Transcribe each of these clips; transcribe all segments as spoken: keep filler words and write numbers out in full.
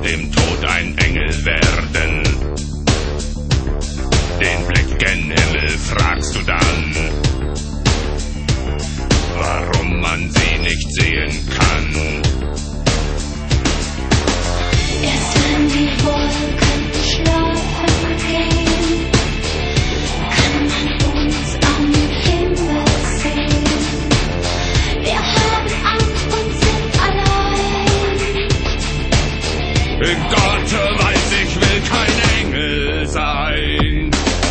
im Tod ein Engel werden. Den Blick gen Himmel fragst du dann, warum man sie nicht sehen kann. Erst wenn die Wolken schlafen gehen, kann man uns am Himmel sehen. Wir haben Angst und sind allein. Gott weiß, ich will kein Engel sein.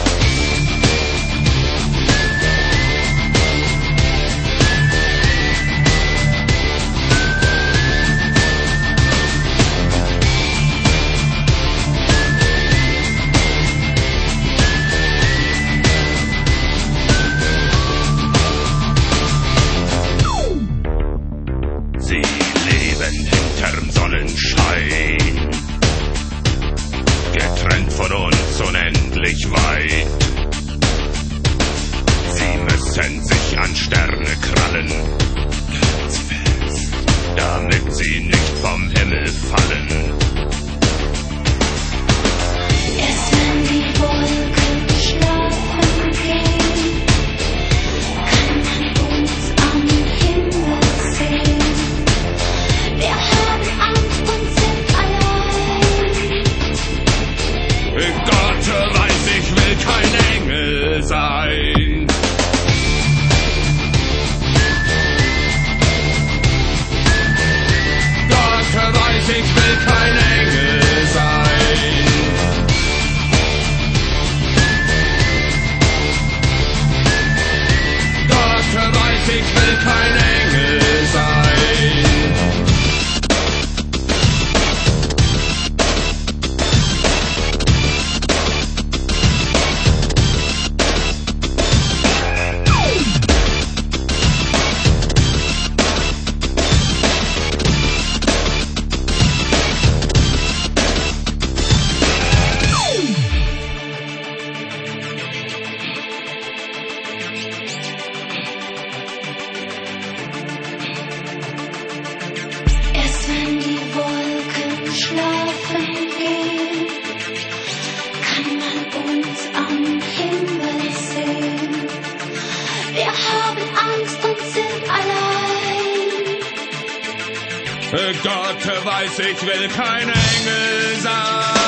Sie leben hinterm Sonnenschein, getrennt von uns unendlich weit. Sie müssen sich an Sterne krallen, ganz fest, damit sie nicht vom Himmel fallen. Erst wenn die Wolken schlafen gehen, kann man uns am Himmel sehen. Wir haben Angst und sind allein. Gott weiß, ich will kein Engel sein. Gott weiß, ich will kein Engel sein. Gott weiß, ich will kein Engel sein. Erst wenn die Wolken schlafen gehen, kann man uns am Himmel sehen. Wir haben Angst und sind allein. Gott weiß, ich will kein Engel sein.